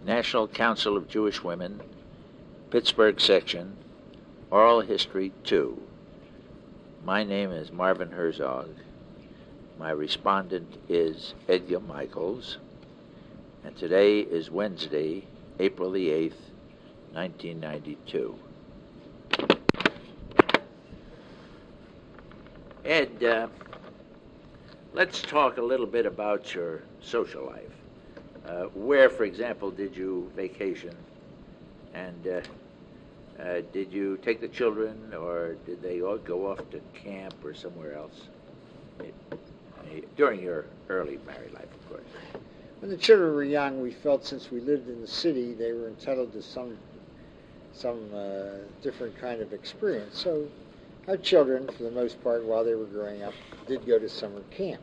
National Council of Jewish Women, Pittsburgh Section, Oral History 2. My name is Marvin Herzog. My respondent is Edgar Michaels, and today is Wednesday, April the 8th, 1992. Ed, let's talk a little bit about your social life. Where, for example, did you vacation? And did you take the children, or did they all go off to camp or somewhere else? During your early married life, of course. When the children were young, we felt since we lived in the city, they were entitled to some different kind of experience. So our children, for the most part, while they were growing up, did go to summer camp.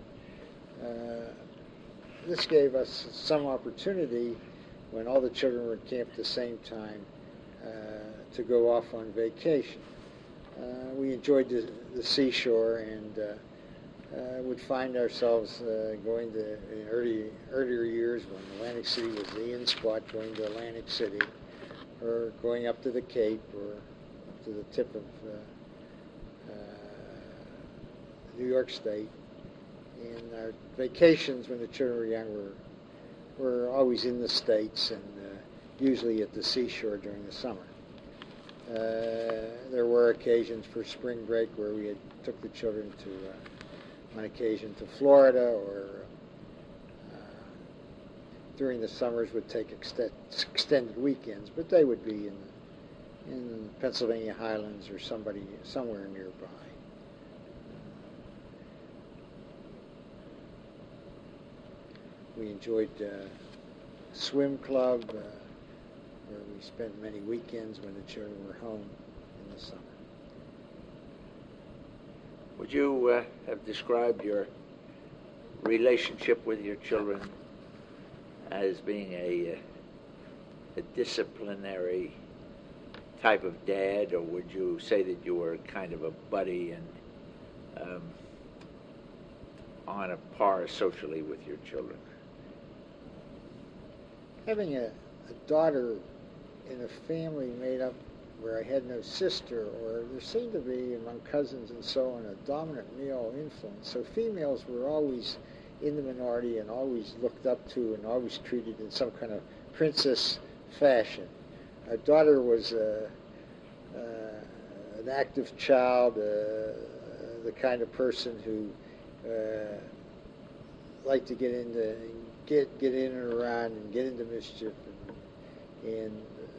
This gave us some opportunity, when all the children were at camp at the same time, to go off on vacation. We enjoyed the seashore and would find ourselves going to, in earlier years when Atlantic City was the in spot, going to Atlantic City, or going up to the Cape, or up to the tip of New York State. And our vacations when the children were young were always in the States, and usually at the seashore during the summer. There were occasions for spring break where we took the children on occasion to Florida, or during the summers would take extended weekends, but they would be in Pennsylvania Highlands or somewhere nearby. We enjoyed swim club, where we spent many weekends when the children were home in the summer. Would you have described your relationship with your children as being a disciplinary type of dad, or would you say that you were kind of a buddy and on a par socially with your children? Having a daughter in a family made up where I had no sister, or there seemed to be among cousins and so on a dominant male influence. So females were always in the minority and always looked up to and always treated in some kind of princess fashion. Our daughter was an active child, the kind of person who liked to get in and around and get into mischief, and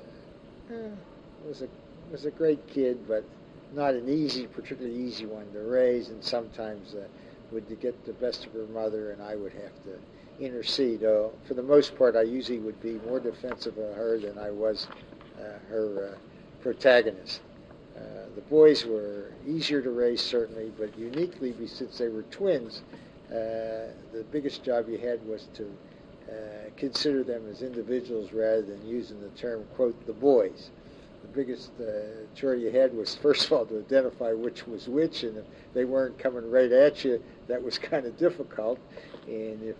was a great kid, but not an particularly easy one to raise, and sometimes would get the best of her mother, and I would have to intercede. For the most part, I usually would be more defensive of her than I was her protagonist. The boys were easier to raise, certainly, but uniquely, since they were twins, the biggest job you had was to consider them as individuals rather than using the term, quote, the boys. The biggest chore you had was, first of all, to identify which was which, and if they weren't coming right at you, that was kind of difficult. And if,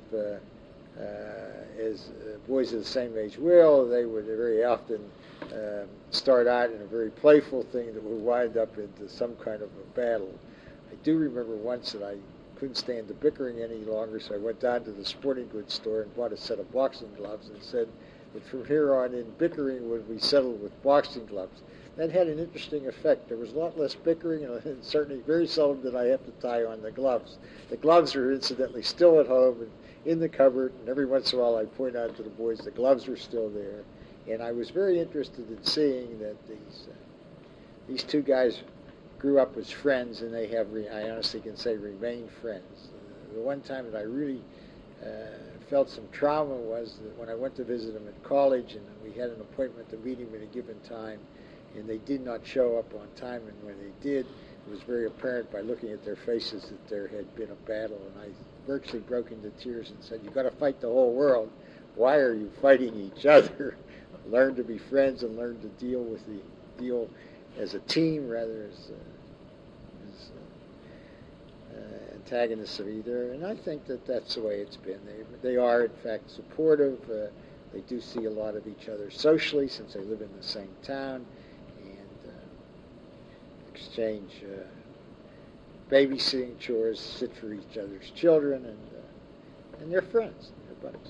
as boys of the same age will, they would very often start out in a very playful thing that would wind up into some kind of a battle. I do remember once that I couldn't stand the bickering any longer, so I went down to the sporting goods store and bought a set of boxing gloves and said that from here on in, bickering would be settled with boxing gloves. That had an interesting effect. There was a lot less bickering, and certainly very seldom did I have to tie on the gloves. The gloves are incidentally still at home and in the cupboard, and every once in a while I point out to the boys the gloves are still there. And I was very interested in seeing that these two guys grew up as friends, and they have, I honestly can say, remained friends. The one time that I really felt some trauma was that when I went to visit them at college, and we had an appointment to meet him at a given time, and they did not show up on time, and when they did, it was very apparent by looking at their faces that there had been a battle, and I virtually broke into tears and said, "You've got to fight the whole world. Why are you fighting each other? Learn to be friends and learn to deal as a team rather as antagonists of either." And I think that that's the way it's been. They are, in fact, supportive. They do see a lot of each other socially since they live in the same town, and exchange babysitting chores, sit for each other's children, and they're friends, they're buddies.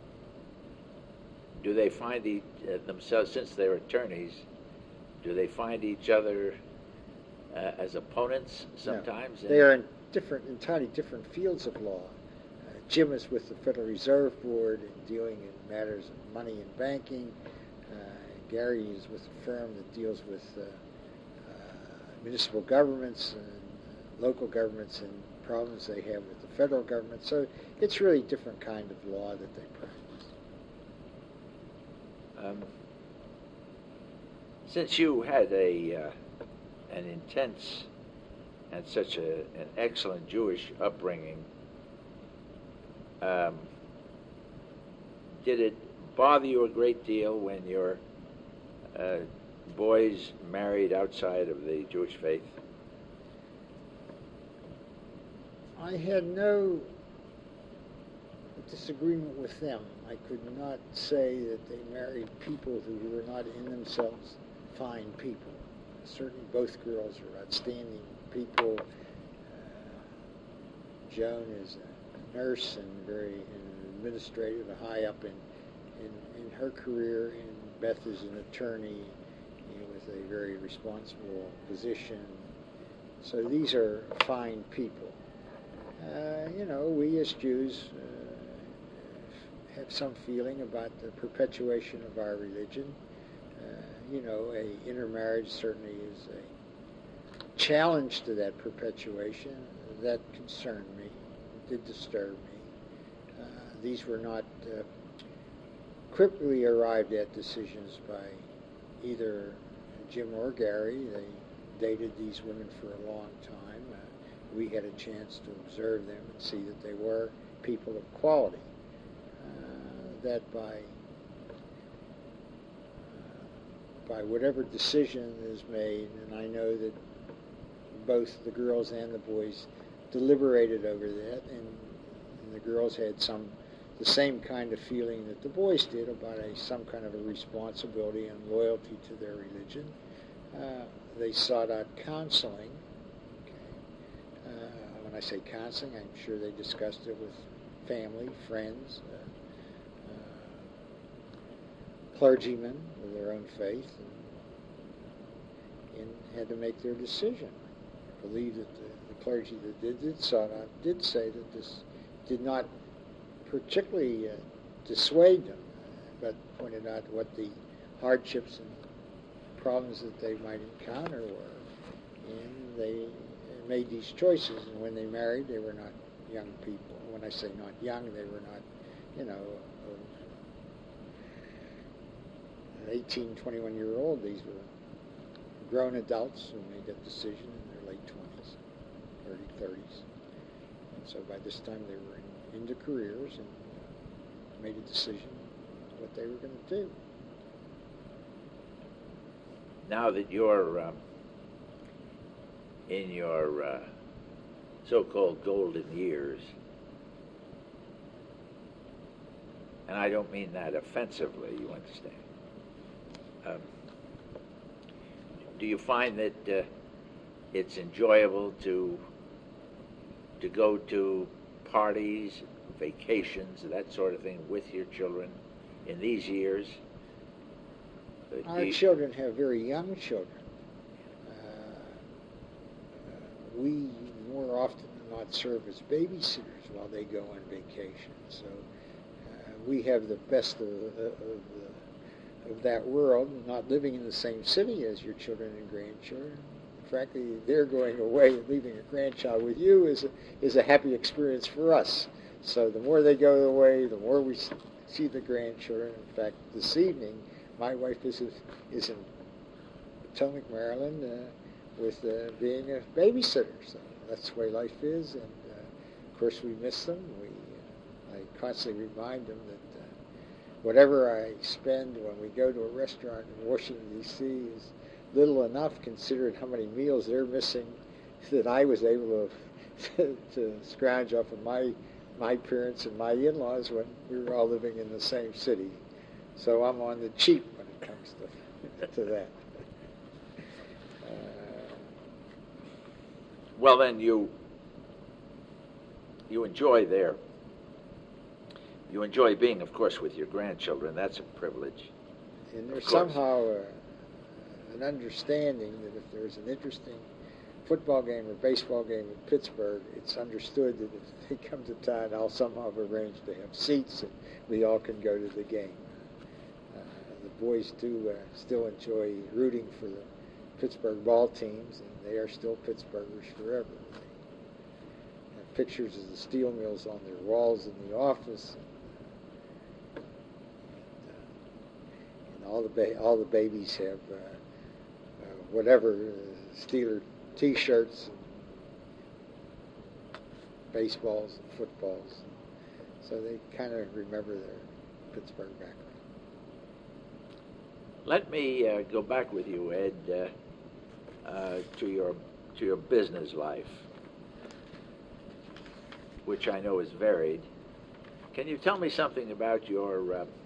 Do they find themselves, since they're attorneys, do they find each other as opponents sometimes? No. They are in entirely different fields of law. Jim is with the Federal Reserve Board and dealing in matters of money and banking. Gary is with a firm that deals with municipal governments and local governments and problems they have with the federal government. So it's really a different kind of law that they practice. Since you had an intense and such an excellent Jewish upbringing, did it bother you a great deal when your boys married outside of the Jewish faith? I had no disagreement with them. I could not say that they married people who were not in themselves fine people. Certainly both girls are outstanding people. Joan is a nurse and very administrative, high up in her career, and Beth is an attorney with a very responsible position. So these are fine people. We as Jews have some feeling about the perpetuation of our religion. A intermarriage certainly is a challenge to that perpetuation. That concerned me. It did disturb me. These were not quickly arrived at decisions by either Jim or Gary. They dated these women for a long time. We had a chance to observe them and see that they were people of quality. That by whatever decision is made, and I know that both the girls and the boys deliberated over that, and the girls had the same kind of feeling that the boys did about some kind of a responsibility and loyalty to their religion. They sought out counseling. When I say counseling, I'm sure they discussed it with family, friends, clergymen of their own faith, and had to make their decision. I believe that the clergy that did say that this did not particularly dissuade them, but pointed out what the hardships and problems that they might encounter were, and they made these choices. And when they married, they were not young people. When I say not young, they were not, 18, 21-year-old. These were grown adults who made that decision in their late 20s, early 30s. And so by this time they were into careers and made a decision what they were going to do. Now that you're in your so-called golden years, and I don't mean that offensively, you understand, do you find that it's enjoyable to go to parties, vacations, that sort of thing with your children in these years? Our children have very young children. We more often than not serve as babysitters while they go on vacation. So we have the best of that world, not living in the same city as your children and grandchildren. Frankly, they're going away and leaving a grandchild with you is a happy experience for us. So the more they go away, the more we see the grandchildren. In fact, this evening, my wife is in Potomac, Maryland, with being a babysitter. So that's the way life is, and of course we miss them. I constantly remind them that whatever I spend when we go to a restaurant in Washington, D.C. is little enough considering how many meals they're missing that I was able to scrounge up of my parents and my in-laws when we were all living in the same city. So I'm on the cheap when it comes to that. Well, then you enjoy you enjoy being, of course, with your grandchildren. That's a privilege. And there's somehow an understanding that if there's an interesting football game or baseball game in Pittsburgh, it's understood that if they come to town, I'll somehow have arranged to have seats and we all can go to the game. The boys do still enjoy rooting for the Pittsburgh ball teams, and they are still Pittsburghers forever. They have pictures of the steel mills on their walls in the office. And all the babies have whatever Steeler T-shirts, and baseballs and footballs, so they kind of remember their Pittsburgh background. Let me go back with you, Ed, to your business life, which I know is varied. Can you tell me something about your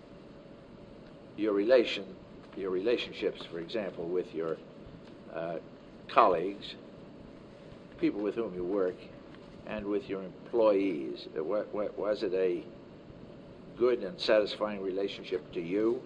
relationships, for example, with your colleagues, people with whom you work, and with your employees? Was it a good and satisfying relationship to you?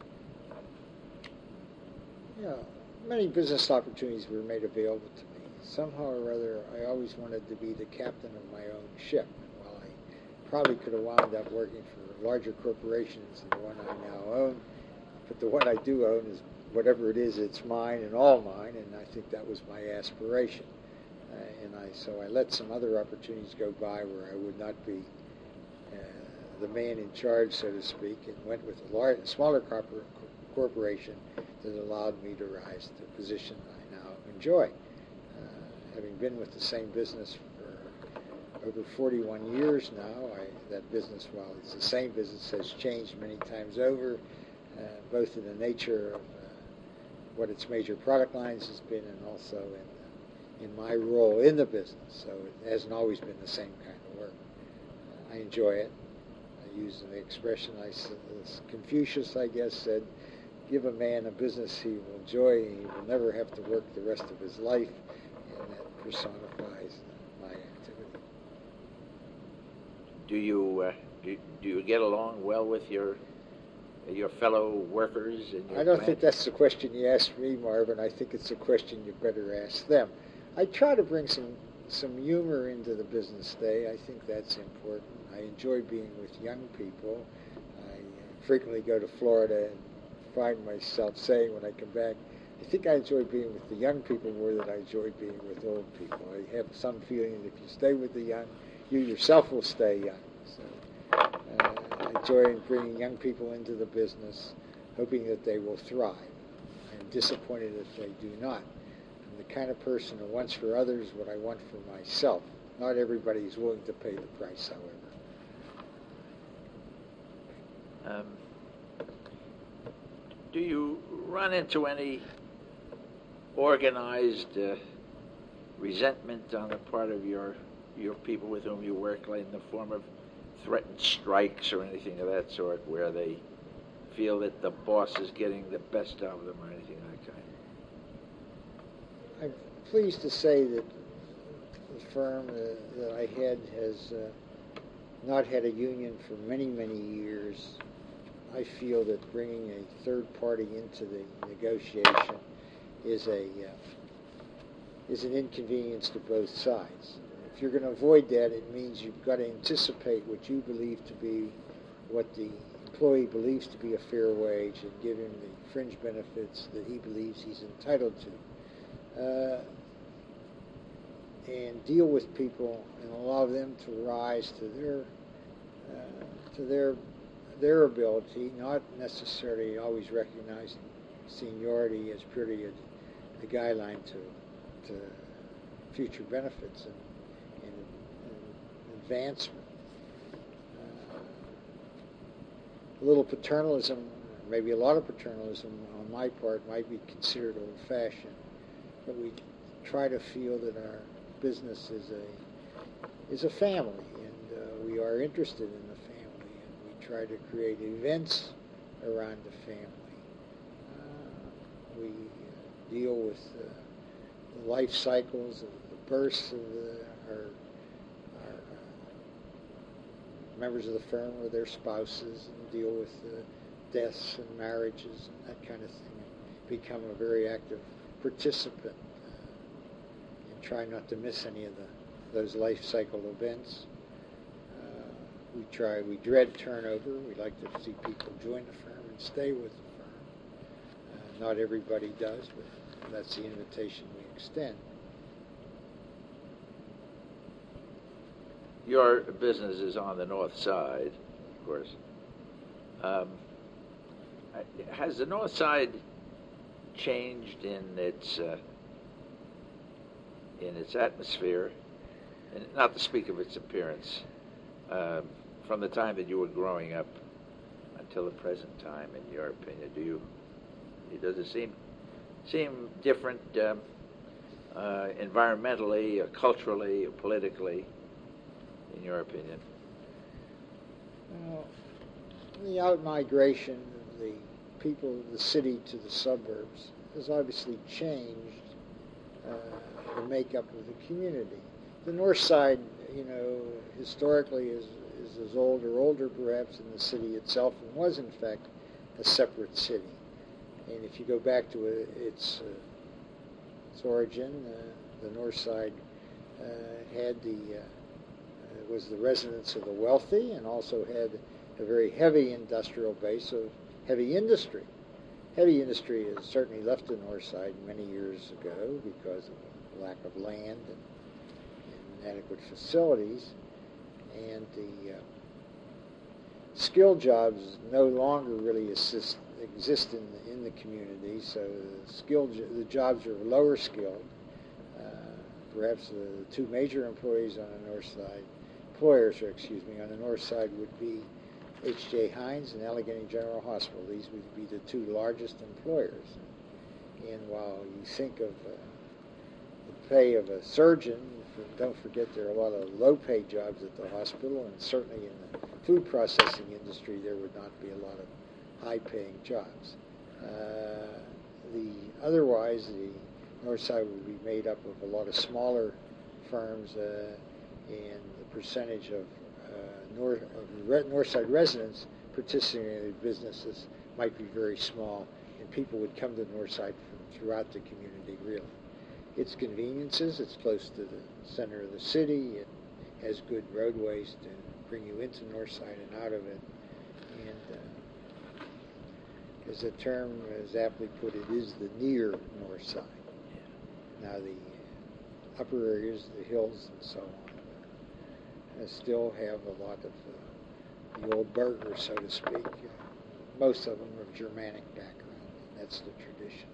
Yeah, many business opportunities were made available to me. Somehow or other, I always wanted to be the captain of my own ship. While I probably could have wound up working for larger corporations than the one I now own, but the one I do own is whatever it is, it's mine and all mine, and I think that was my aspiration. So I let some other opportunities go by where I would not be the man in charge, so to speak, and went with a smaller corporation that allowed me to rise to the position I now enjoy. Having been with the same business for over 41 years now, that business, while it's the same business, has changed many times over, both in the nature of what its major product lines has been and also in my role in the business. So it hasn't always been the same kind of work. I enjoy it. I use the expression, Confucius, I guess, said, give a man a business he will enjoy and he will never have to work the rest of his life, and that personifies my activity. Do you get along well with your fellow workers? I don't think that's the question you asked me, Marvin. I think it's a question you better ask them. I try to bring some humor into the business day. I think that's important. I enjoy being with young people. I frequently go to Florida and find myself saying when I come back, I think I enjoy being with the young people more than I enjoy being with old people. I have some feeling that if you stay with the young, you yourself will stay young. So I enjoy bringing young people into the business, hoping that they will thrive. I'm disappointed if they do not. I'm the kind of person who wants for others what I want for myself. Not everybody is willing to pay the price, however. Do you run into any organized resentment on the part of your people with whom you work, like in the form of threatened strikes or anything of that sort, where they feel that the boss is getting the best out of them or anything like that? I'm pleased to say that the firm that I head has not had a union for many, many years. I feel that bringing a third party into the negotiation is an inconvenience to both sides. If you're going to avoid that, it means you've got to anticipate what you believe to be what the employee believes to be a fair wage and give him the fringe benefits that he believes he's entitled to. And deal with people and allow them to rise to their ability, not necessarily always recognizing seniority as purely a guideline to future benefits and advancement. A little paternalism, maybe a lot of paternalism on my part might be considered old-fashioned, but we try to feel that our business is a family, and we are interested in the family, and we try to create events around the family. We deal with the life cycles of the births of our members of the firm or their spouses, and deal with deaths and marriages and that kind of thing, and become a very active participant and try not to miss any of those life cycle events. We dread turnover. We like to see people join the firm and stay with the firm. Not everybody does, but that's the invitation we extend. Your business is on the north side, of course. Has the north side changed in its atmosphere, and not to speak of its appearance, from the time that you were growing up until the present time? In your opinion, does it seem different environmentally, or culturally, or politically, in your opinion? Well, the out-migration of the people of the city to the suburbs has obviously changed the makeup of the community. The north side, historically is as old or older perhaps than the city itself, and was in fact a separate city. And if you go back to its origin, the north side was the residence of the wealthy, and also had a very heavy industrial base of heavy industry. Heavy industry has certainly left the north side many years ago because of lack of land and inadequate facilities, and the skilled jobs no longer really exist in the community. So the jobs are lower skilled. Perhaps the two major employers on the north side would be H.J. Heinz and Allegheny General Hospital. These would be the two largest employers. And while you think of the pay of a surgeon, don't forget there are a lot of low-paid jobs at the hospital, and certainly in the food processing industry there would not be a lot of high-paying jobs. Otherwise, the north side would be made up of a lot of smaller firms, and the percentage of north side residents participating in businesses might be very small, and people would come to the north side from throughout the community, really. Its conveniences, it's close to the center of the city, it has good roadways to bring you into north side and out of it, and as the term is aptly put, it is the near north side. Now the upper areas, the hills and so on, still have a lot of the old burghers, so to speak. Most of them are of Germanic background, and that's the tradition.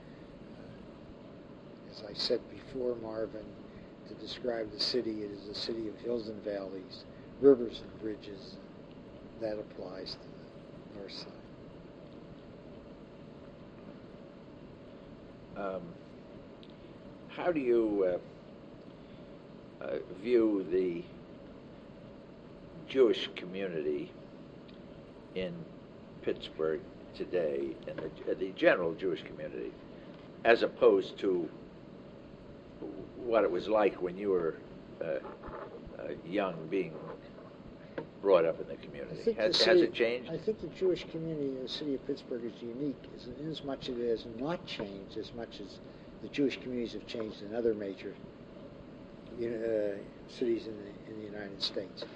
As I said before, Marvin, to describe the city, it is a city of hills and valleys, rivers and bridges. That applies to the north side. How do you view the Jewish community in Pittsburgh today, and the general Jewish community, as opposed to what it was like when you were young, being brought up in the community? Has it changed? I think the Jewish community in the city of Pittsburgh is unique, in as much as it has not changed as much as the Jewish communities have changed in other major cities in the United States.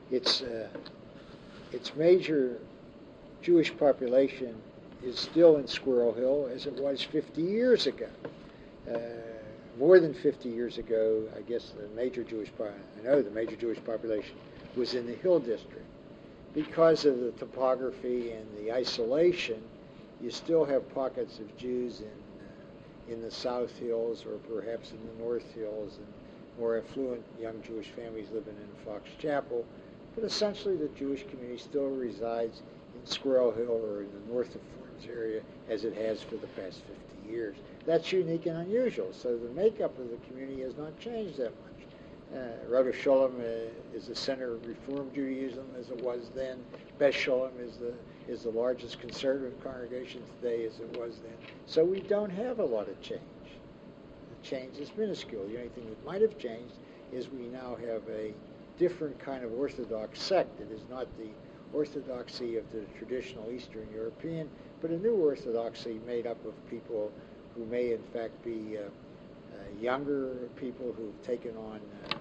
Its major Jewish population is still in Squirrel Hill as it was 50 years ago. More than 50 years ago, I guess the major Jewish population was in the Hill District. Because of the topography and the isolation, you still have pockets of Jews in the South Hills, or perhaps in the North Hills, and more affluent young Jewish families living in Fox Chapel. But essentially the Jewish community still resides in Squirrel Hill or in the north of Fords area, as it has for the past 50 years. That's unique and unusual. So the makeup of the community has not changed that much. Rodef Sholem is the center of Reform Judaism as it was then. Beth Sholem is the largest conservative congregation today as it was then. So we don't have a lot of change. The change is minuscule. The only thing that might have changed is we now have a different kind of Orthodox sect. It is not the orthodoxy of the traditional Eastern European, but a new orthodoxy made up of people who may in fact be younger people who've taken on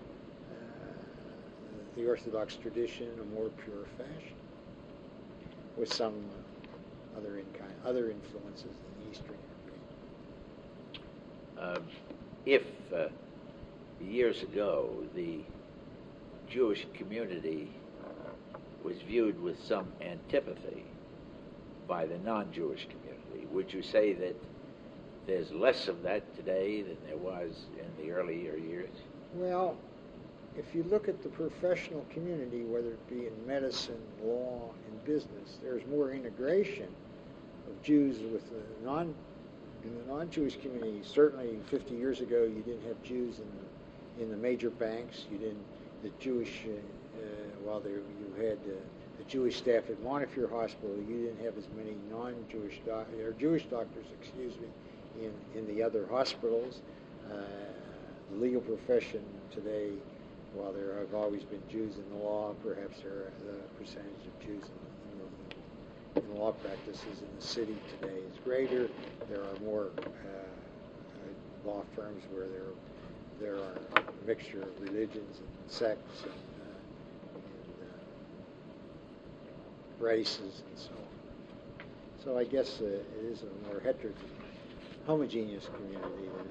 the Orthodox tradition in a more pure fashion, with some other influences in the Eastern European. If years ago the Jewish community was viewed with some antipathy by the non-Jewish community, would you say that there's less of that today than there was in the earlier years? Well, if you look at the professional community, whether it be in medicine, law, and business, there's more integration of Jews with the non-Jewish community. Certainly 50 years ago, you didn't have Jews in the major banks. You didn't, the Jewish, you had the Jewish staff at Montefiore Hospital, you didn't have as many non-Jewish or Jewish doctors, in the other hospitals. The legal profession today, while there have always been Jews in the law, perhaps the percentage of Jews in law practices in the city today is greater. There are more law firms where there are a mixture of religions and sects and races and so on. So I guess it is a more homogeneous community than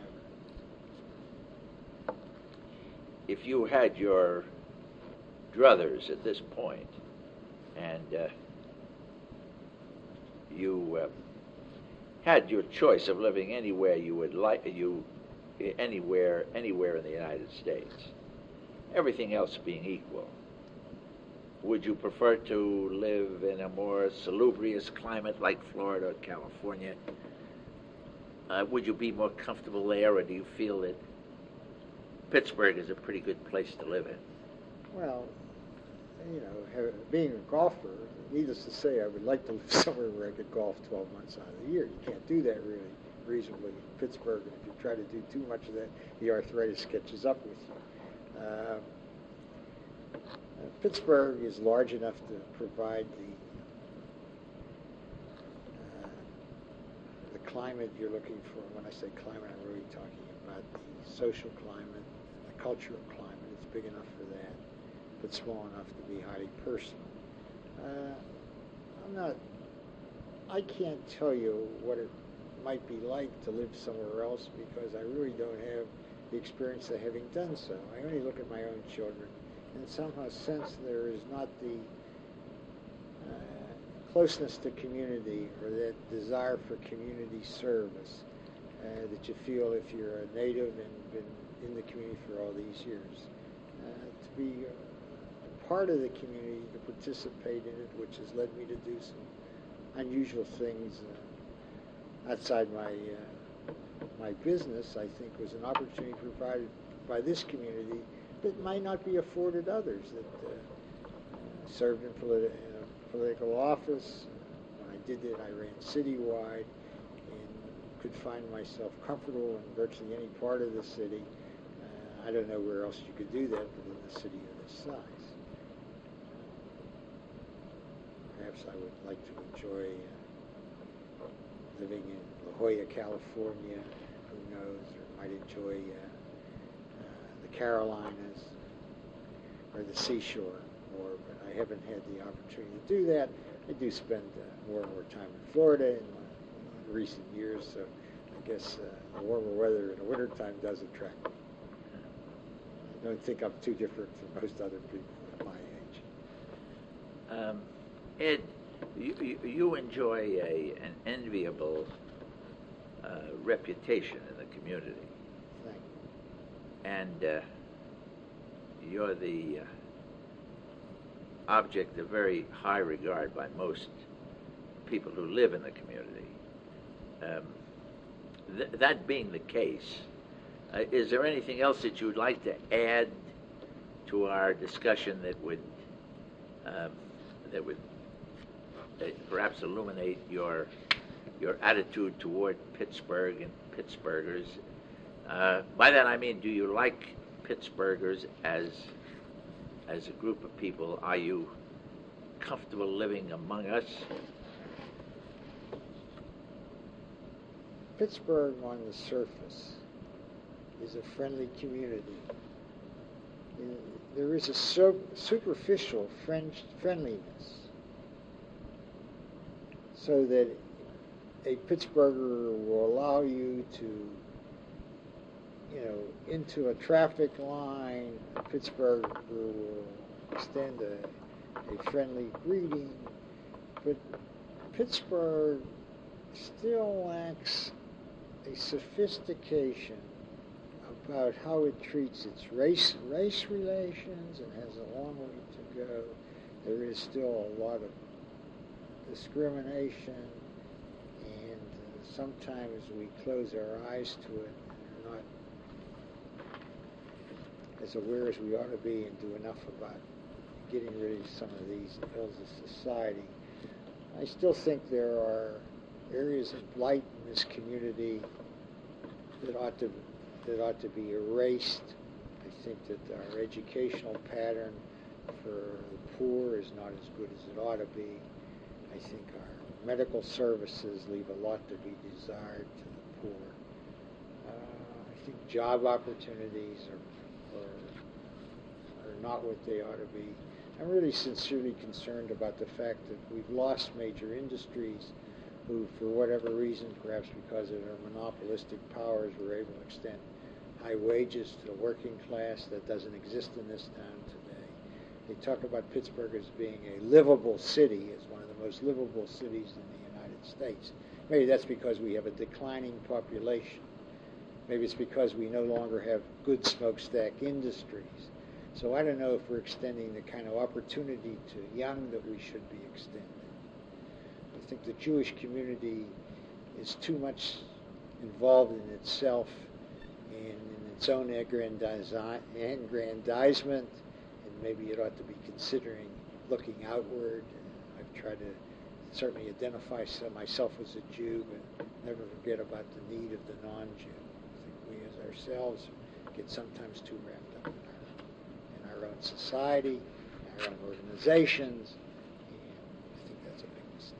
ever. If you had your druthers at this point, and you had your choice of living anywhere you would like, anywhere in the United States, everything else being equal, would you prefer to live in a more salubrious climate like Florida or California? Would you be more comfortable there, or do you feel that Pittsburgh is a pretty good place to live in? Well, being a golfer, needless to say, I would like to live somewhere where I could golf 12 months out of the year. You can't do that really reasonably in Pittsburgh, and if you try to do too much of that, the arthritis catches up with you. Pittsburgh is large enough to provide the climate you're looking for. When I say climate, I'm really talking about the social climate, the cultural climate. It's big enough for that, but small enough to be highly personal. I can't tell you what it might be like to live somewhere else because I really don't have the experience of having done so. I only look at my own children and somehow sense there is not the closeness to community or that desire for community service that you feel if you're a native and been in the community for all these years. To be a part of the community, to participate in it, which has led me to do some unusual things outside my business, I think was an opportunity provided by this community that might not be afforded others that served in political office. When I did it, I ran citywide and could find myself comfortable in virtually any part of the city. I don't know where else you could do that within a city of this size. Perhaps I would like to enjoy living in La Jolla, California, who knows, or might enjoy the Carolinas or the seashore more, but I haven't had the opportunity to do that. I do spend more and more time in Florida in recent years, so I guess the warmer weather in the wintertime does attract me. I don't think I'm too different from most other people at my age. Ed, you enjoy an enviable reputation in the community. Thank you. And you're the object of very high regard by most people who live in the community. That being the case, is there anything else that you would like to add to our discussion that would uh, perhaps illuminate your attitude toward Pittsburgh and Pittsburghers. By that I mean, do you like Pittsburghers as a group of people? Are you comfortable living among us? Pittsburgh on the surface is a friendly community. There is a superficial friendliness, so that a Pittsburgher will allow you to, into a traffic line. A Pittsburgher will extend a friendly greeting, but Pittsburgh still lacks a sophistication about how it treats its race relations, and has a long way to go. There is still a lot of discrimination, and sometimes we close our eyes to it and are not as aware as we ought to be, and do enough about getting rid of some of these ills of society. I still think there are areas of blight in this community that ought to be erased. I think that our educational pattern for the poor is not as good as it ought to be. I think our medical services leave a lot to be desired to the poor. I think job opportunities are not what they ought to be. I'm really sincerely concerned about the fact that we've lost major industries who, for whatever reason, perhaps because of their monopolistic powers, were able to extend high wages to the working class. That doesn't exist in this town today. They talk about Pittsburgh as being a livable city, as one of the most livable cities in the United States. Maybe that's because we have a declining population. Maybe it's because we no longer have good smokestack industries. So I don't know if we're extending the kind of opportunity to young that we should be extending. I think the Jewish community is too much involved in itself and in its own aggrandizement, and maybe it ought to be considering looking outward. I've tried to certainly identify myself as a Jew, but never forget about the need of the non-Jew. I think we as ourselves get sometimes too wrapped up in our own society, in our own organizations, and I think that's a big mistake.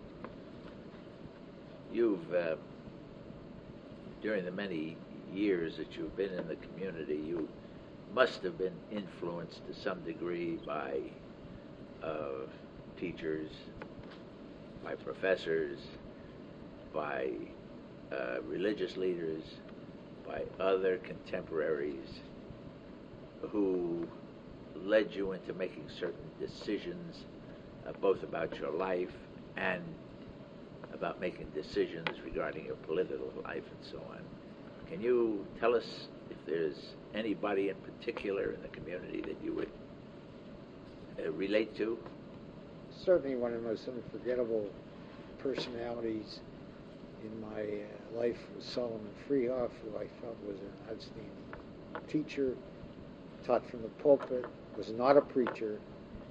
You've, during the many years that you've been in the community, you must have been influenced to some degree by teachers, by professors, by religious leaders, by other contemporaries who led you into making certain decisions, both about your life and about making decisions regarding your political life and so on. Can you tell us if there's anybody in particular in the community that you would relate to? Certainly one of the most unforgettable personalities in my life was Solomon Freehoff, who I felt was an outstanding teacher, taught from the pulpit, was not a preacher,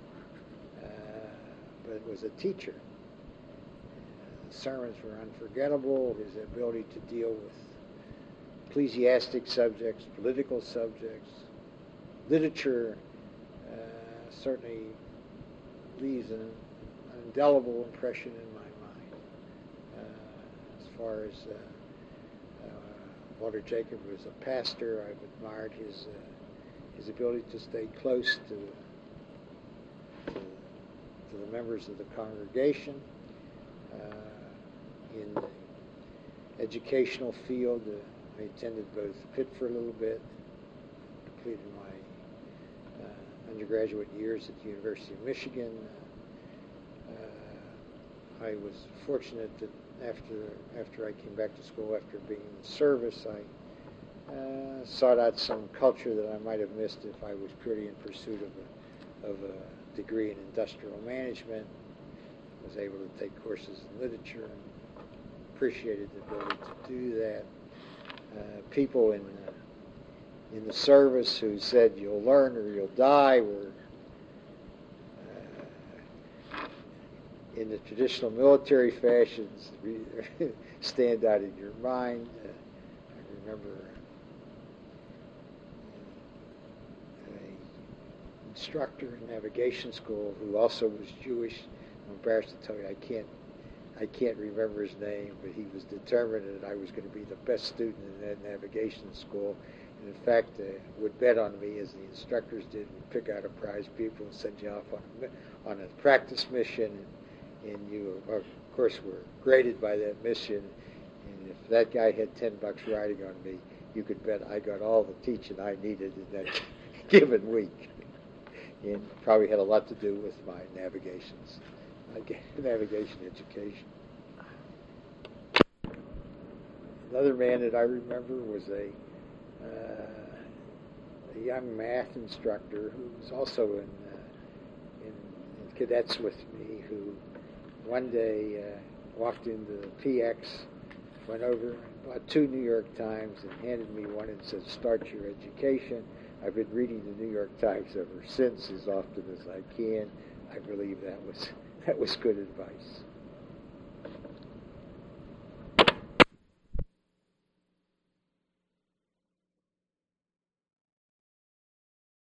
but was a teacher. His sermons were unforgettable. His ability to deal with ecclesiastic subjects, political subjects, literature, certainly leaves an indelible impression in my mind. As far as Walter Jacob was a pastor, I've admired his ability to stay close to the members of the congregation. In the educational field, I attended both Pitt for a little bit, completed my undergraduate years at the University of Michigan. I was fortunate that after I came back to school, after being in the service, I sought out some culture that I might have missed if I was purely in pursuit of a degree in industrial management. I was able to take courses in literature and appreciated the ability to do that. People in in the service who said, "You'll learn or you'll die," were in the traditional military fashions stand out in your mind. I remember an instructor in navigation school who also was Jewish. I'm embarrassed to tell you, I can't remember his name, but he was determined that I was going to be the best student in that navigation school. And in fact, would bet on me, as the instructors did, would pick out a prize pupil and send you off on a practice mission. And you, of course, were graded by that mission. And if that guy had $10 riding on me, you could bet I got all the teaching I needed in that given week. And probably had a lot to do with my navigation education. Another man that I remember was a young math instructor who was also in cadets with me, who one day walked into the PX, went over, bought 2 New York Times, and handed me one and said, "Start your education." I've been reading the New York Times ever since, as often as I can. I believe that was good advice.